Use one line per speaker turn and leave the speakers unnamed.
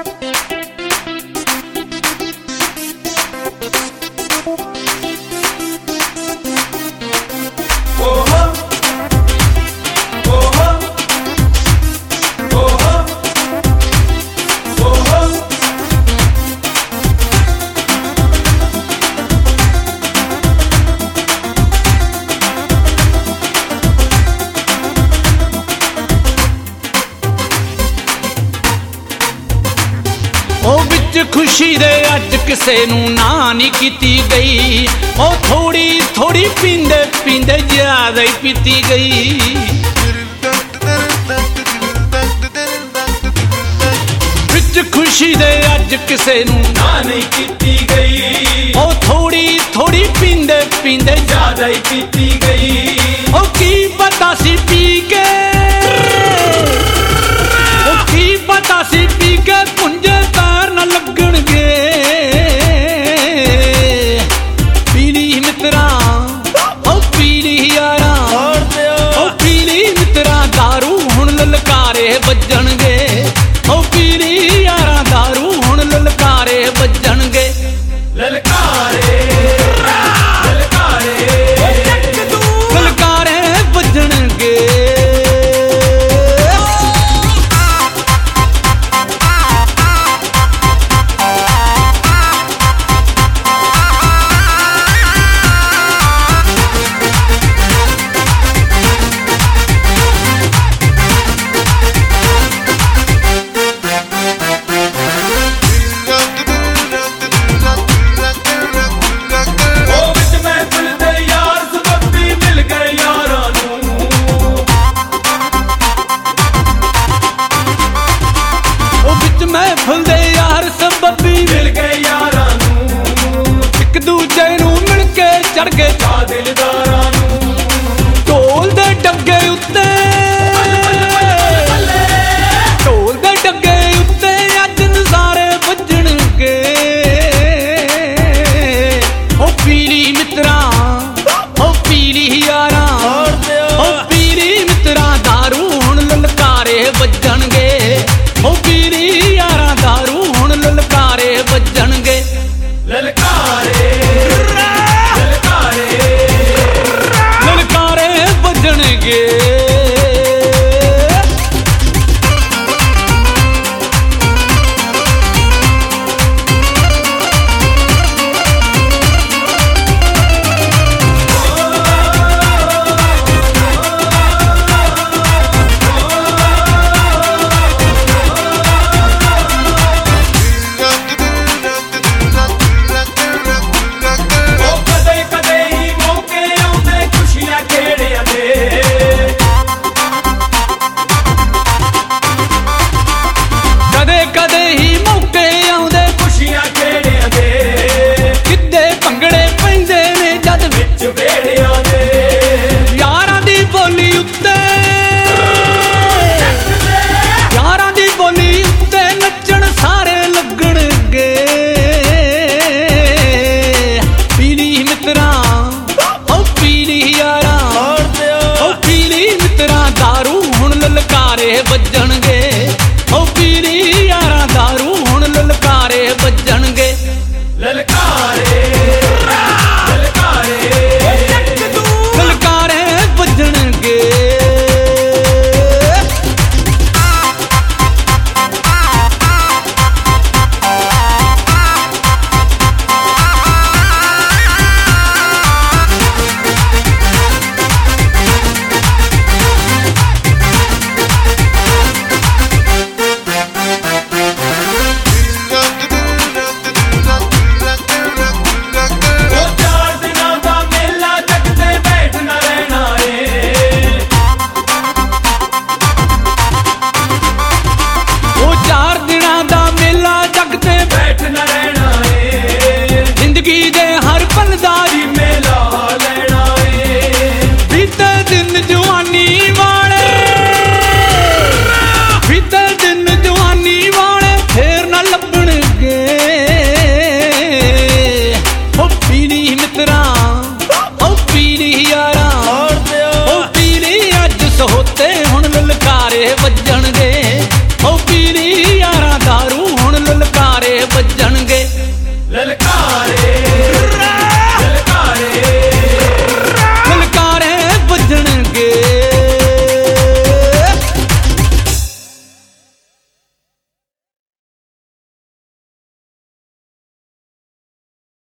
खुशी दे अज किसे नू ना नहीं कीती गई। ओ थोड़ी थोड़ी पींदे पींदे ज्यादा ही पीती गई। विच खुशी दे अज किसे नू ना नहीं कीती गई। ओ थोड़ी थोड़ी पींदे पींदे ज्यादा ही पीती गई। ओ की पता सी पी के, ओ की पता सी पी के पुंजे पैर न लगणगे। पीली मित्रा ओ पीली यारा, ओ पीली मित्रा दारू हुण ललकारे वजणगे। ओ पीली यारा दारू हुण ललकारे वजणगे। ललकारे ललकारे ललकारे वजणगे। महफिल दे यार सबबी मिल गए यारां नू। एक दूजे नू मिल के चढ़ गए चा दिलदारां नू। ढोल दे डगे उत्ते, ढोल दे डगे उत्ते अज नज़ारे वजणगे। ओ पीली मित्रा ओ पीली यारा, ओ पीली मित्रा दारू हुण ललकारे वजणगे। ओ पीली यारा दारू हुण ललकारे वजणगे। ललकारे ललकारे ललकारे वजणगे। वजणगे ओ पीली यारा दारू हुण ललकारे वजणगे। ललकारे ललकारे ललकारे वजणगे। जिंदगी दे हर पल दा मेला लेना है। बीते दिन जवानी वाले, बीते दिन जवानी वाले फेर न लभणगे। ओ पीली मित्रा ओ पीली यारा, ओ पीली अज सहोते हुण ललकारे वज